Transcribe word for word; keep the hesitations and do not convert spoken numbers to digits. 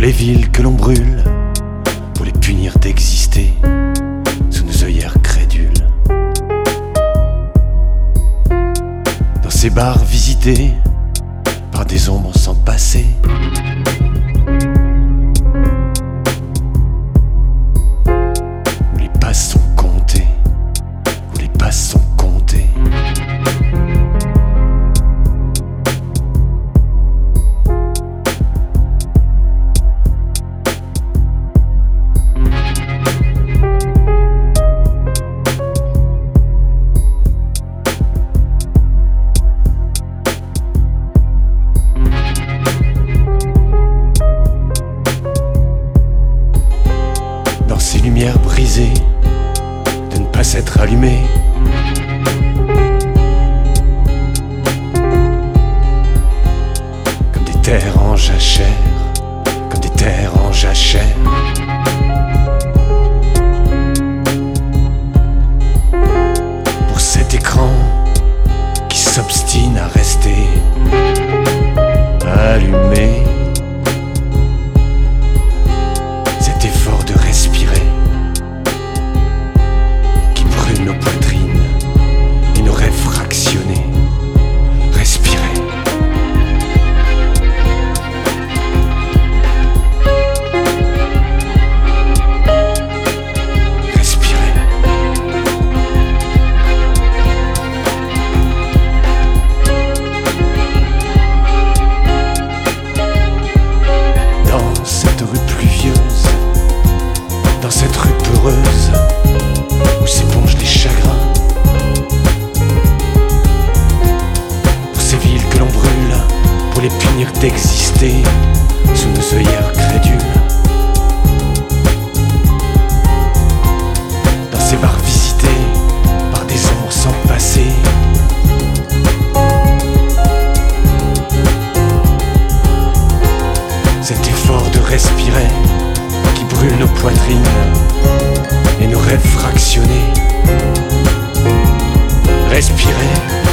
les villes que l'on brûle, pour les punir d'exister sous nos œillères crédules. Dans ces bars visités par des ombres sans passé, où les passes sont comptées, où les passes sont comptées. Ces lumières brisées, de ne pas s'être allumées, comme des terres en jachère, comme des terres en jachère. Pour cet écran qui s'obstine à rester allumé, cet effort de respirer qui brûle nos poitrines et nos rêves fractionnés. Respirer. Respirer. Dans cette rue pluvieuse, dans cette rue peureuse, où s'épongent les chagrins, pour ces villes que l'on brûle, pour les punir d'exister sous nos œillères crédules. Dans ces bars visités par des ombres sans passé, cet effort de respirer qui brûle nos poitrines et nos rêves fractionnés. Respirer.